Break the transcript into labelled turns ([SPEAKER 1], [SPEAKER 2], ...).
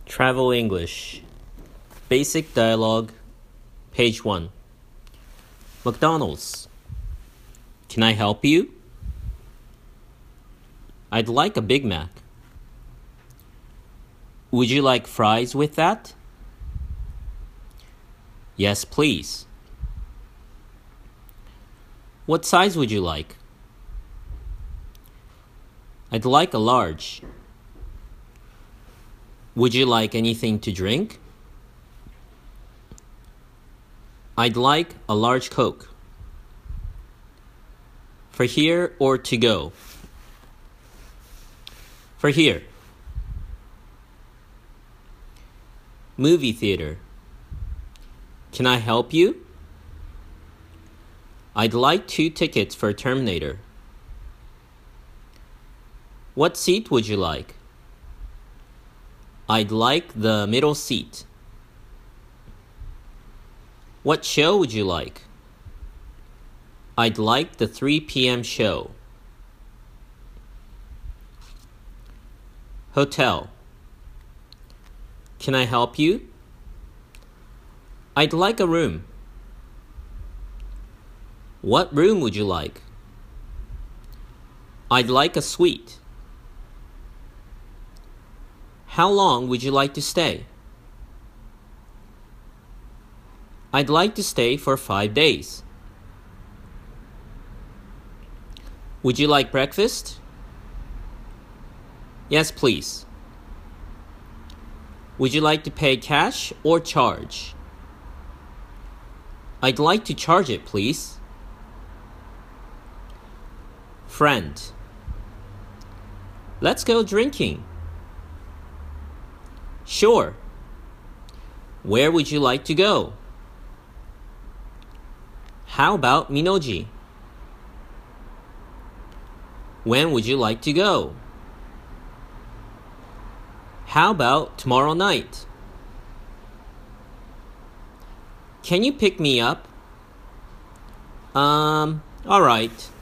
[SPEAKER 1] Travel English. Basic Dialogue. Page 1. McDonald's. Can I help you? I'd like a Big Mac. Would you like fries with that? Yes, please. What size would you like? I'd like a large. Would you like anything to drink? I'd like a large Coke. For here or to go? For here. Movie theater. Can I help you? I'd like 2 tickets for Terminator. What seat would you like? I'd like the middle seat. What show would you like? I'd like the 3 p.m. show. Hotel. Can I help you? I'd like a room. What room would you like? I'd like a suite. How long would you like to stay? I'd like to stay for 5 days. Would you like breakfast? Yes, please. Would you like to pay cash or charge? I'd like to charge it, please. Friend. Let's go drinking. Sure. Where would you like to go? How about Minoji? When would you like to go? How about tomorrow night? Can you pick me up? All right.